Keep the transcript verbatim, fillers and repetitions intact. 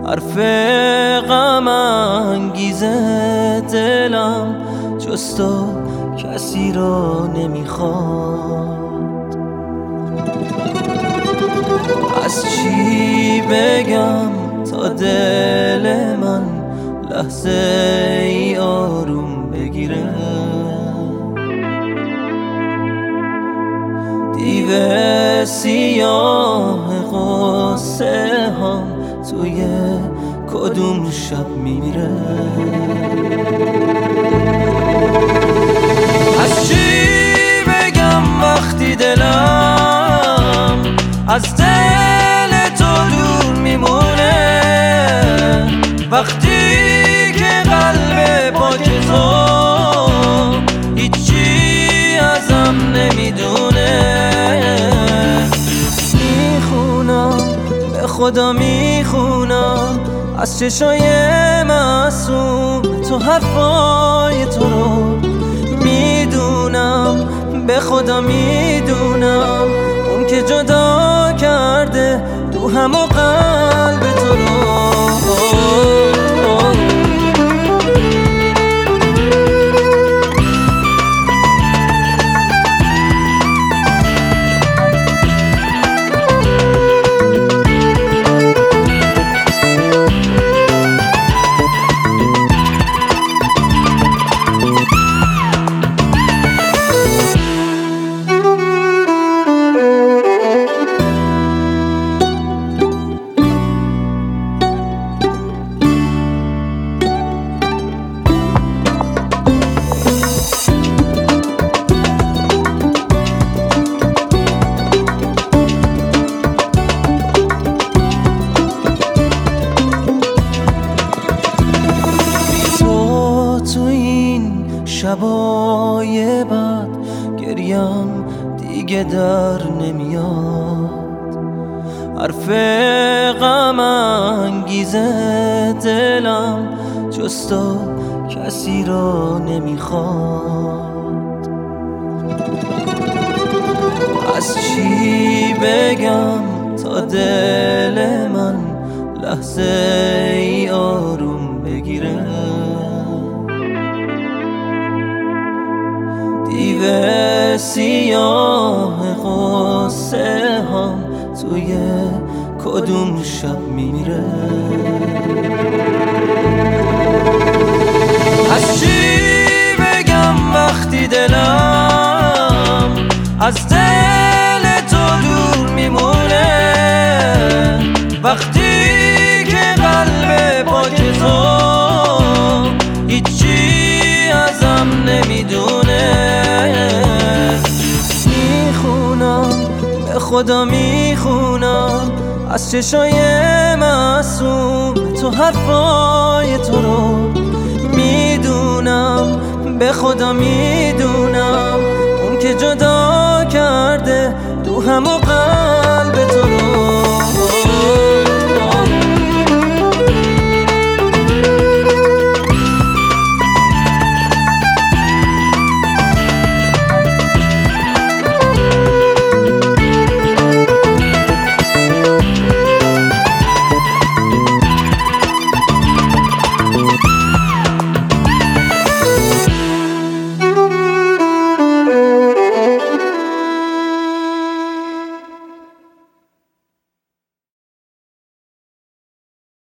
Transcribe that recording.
حرف غم انگیز دلم جز تو کسی را نمیخواد. از چی بگم تا دل من لحظه ای آروم بگیره؟ دیو سیاه غصه هم توی کدوم شب میمیره؟ از چی بگم وقتی دلم از دل تو دور میمونه؟ وقتی که قلب پاک تو هیچی ازم نمیدونه. میخونم به خدا میخونم از چشای معصوم تو حرفای تو رو میدونم، به خدا میدونم اون که جدا کرده روحم و قلب تو رو. شبای بعد گریم دیگه در نمیاد. حرف غم انگیز دلم جز تو کسی را نمیخواد. از چی بگم تا دل من لحظه ای آروم بگیره؟ دیو سیاه غصه هم توی کدوم شب میمیره؟ از چی بگم وقتی دلم از دل تو دور میمونه؟ وقتی که قلب پاک تو هیچی ازم نمیدونه. به خدا میخونم از چشای معصوم تو حرفای تو رو میدونم، به خدا میدونم اون که جدا کرده روحم و